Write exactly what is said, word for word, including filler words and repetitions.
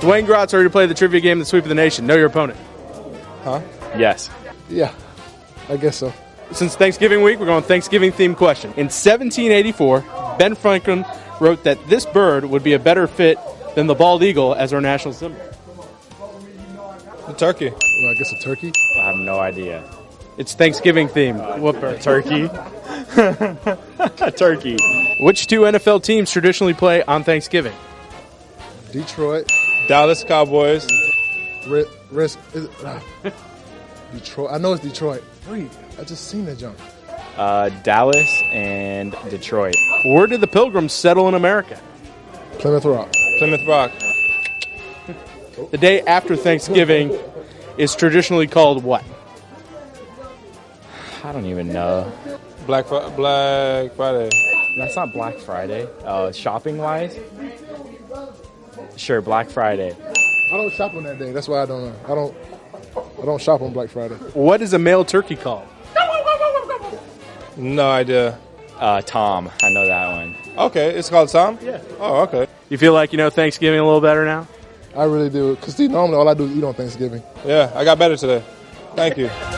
Dwayne Grotz ready to play the trivia game, The Sweep of the Nation. Know your opponent. Huh? Yes. Yeah, I guess so. Since Thanksgiving week, we're going Thanksgiving-themed question. In seventeen eighty-four, Ben Franklin wrote that this bird would be a better fit than the bald eagle as our national symbol. The turkey. Well, I guess a turkey. I have no idea. It's Thanksgiving-themed. What bird? Turkey. A turkey. Which two N F L teams traditionally play on Thanksgiving? Detroit. Dallas Cowboys. Red, Red, is it, uh, Detroit. I know it's Detroit. Wait, I just seen that jump. Uh, Dallas and Detroit. Where did the Pilgrims settle in America? Plymouth Rock. Plymouth Rock. The day after Thanksgiving is traditionally called what? I don't even know. Black Fri- Black Friday. That's not Black Friday. Uh, shopping wise? Sure, Black Friday. I don't shop on that day. That's why I don't know. I don't. I don't shop on Black Friday. What is a male turkey called? No idea. Uh, Tom. I know that one. Okay, it's called Tom? Yeah. Oh, okay. You feel like you know Thanksgiving a little better now? I really do. Because normally all I do is eat on Thanksgiving. Yeah, I got better today. Thank you.